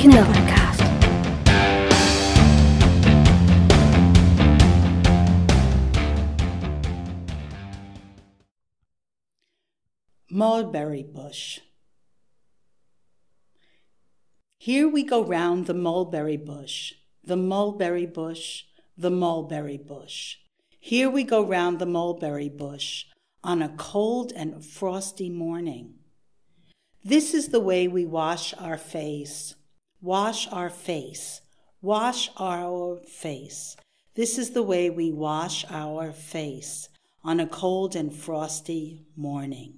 Kinderpodcast. Mulberry bush. Here we go round the mulberry bush, the mulberry bush, the mulberry bush. Here we go round the mulberry bush on a cold and frosty morning. This is the way we wash our face, wash our face, wash our face. This is the way we wash our face on a cold and frosty morning.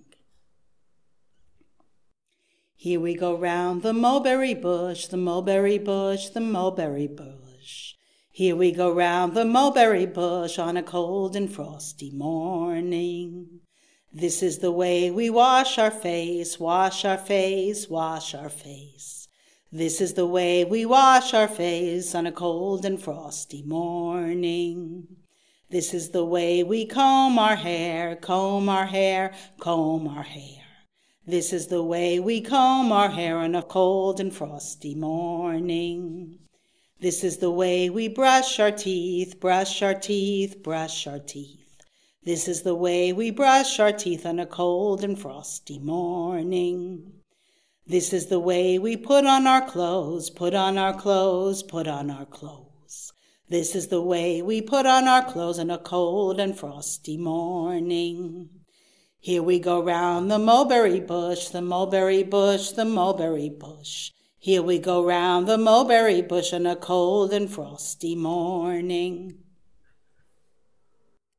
Here we go round the mulberry bush, the mulberry bush, the mulberry bush. Here we go round the mulberry bush on a cold and frosty morning. This is the way we wash our face, wash our face, wash our face. This is the way we wash our face on a cold and frosty morning. This is the way we comb our hair, comb our hair, comb our hair. This is the way we comb our hair on a cold and frosty morning. This is the way we brush our teeth, brush our teeth, brush our teeth. This is the way we brush our teeth on a cold and frosty morning. This is the way we put on our clothes, put on our clothes, put on our clothes. This is the way we put on our clothes on a cold and frosty morning. Here we go round the mulberry bush, the mulberry bush, the mulberry bush. Here we go round the mulberry bush on a cold and frosty morning.